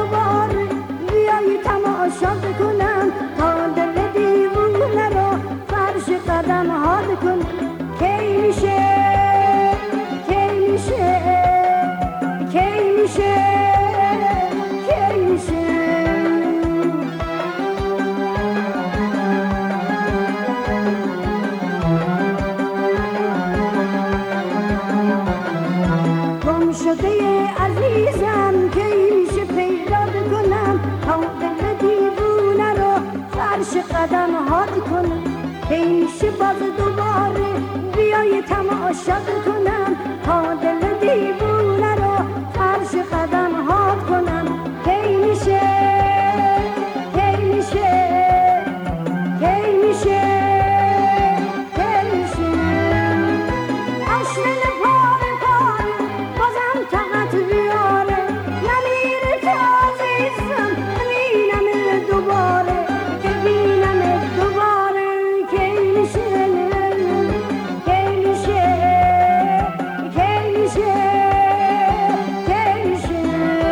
دوباره بیای تماشا کنم تا دل دیوونه رو فرش قدم حال کن کی میشه کی میشه کی میشه کی میشه گم شده عزیزم کی میشه پیدا کنم تا دل دیوونه رو فرش قدم حال کنم کی میشه باز دوباره بیای تماشا کنم تا دل دیوونه رو فرش قدم حال کنم کی میشه کی میشه کی میشه کی میشه اشن پاره پاره بازم طاقت بیاره نمیره که عزیزم ببینم دوباره که بینم دوباره کی میشه کی میشه کی میشه کی میشه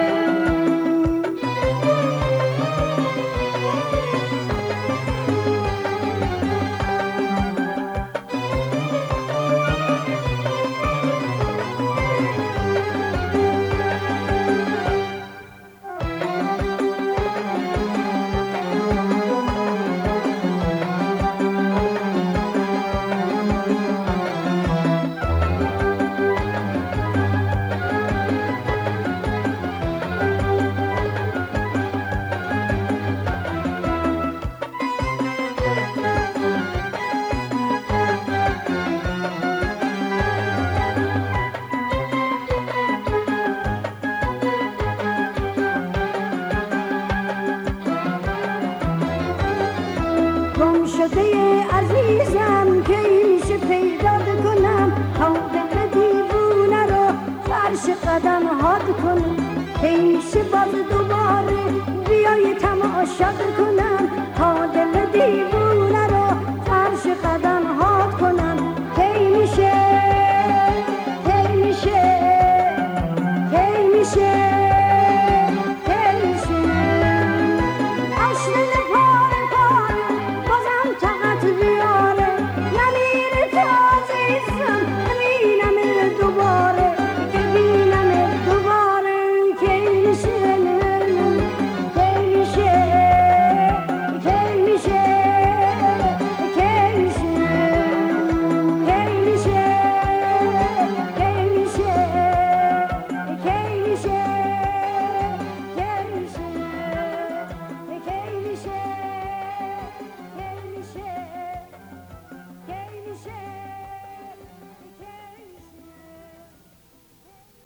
گم شده عزیزم کی میشه پیدا کنم تا دل دیوونه رو فرش قدم حال کنم کی میشه باز دوباره بیای تماشا کنم